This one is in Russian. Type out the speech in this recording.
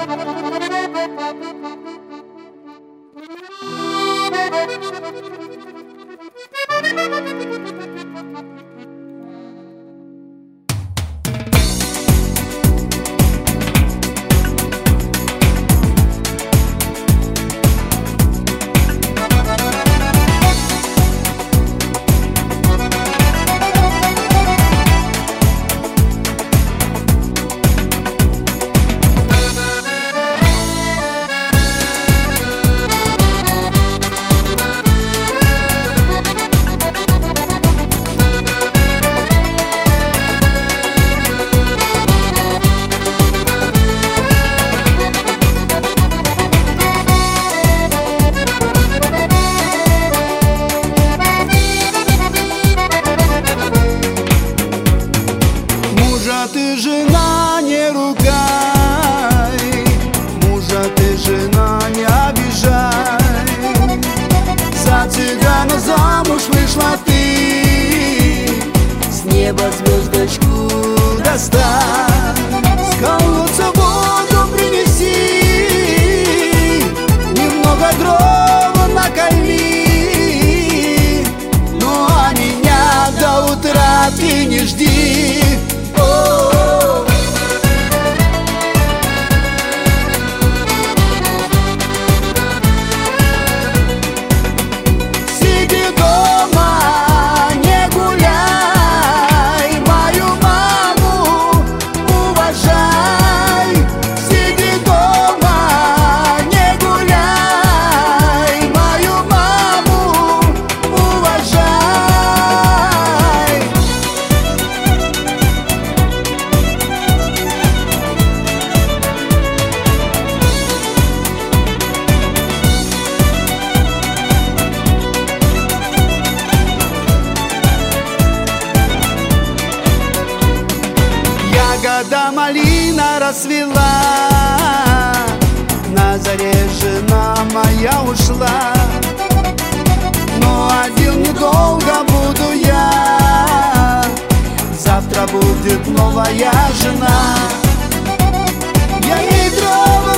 Ты, жена, не ругай, мужа ты, жена, не обижай. За цыгана замуж вышла ты, с неба звездочку достань. С колодца воду принеси, немного дров наколи, ну а меня до утра ты не жди. Ягода малина расцвела, на заре жена моя ушла. Но один недолго буду я, завтра будет новая жена. Я ей дрова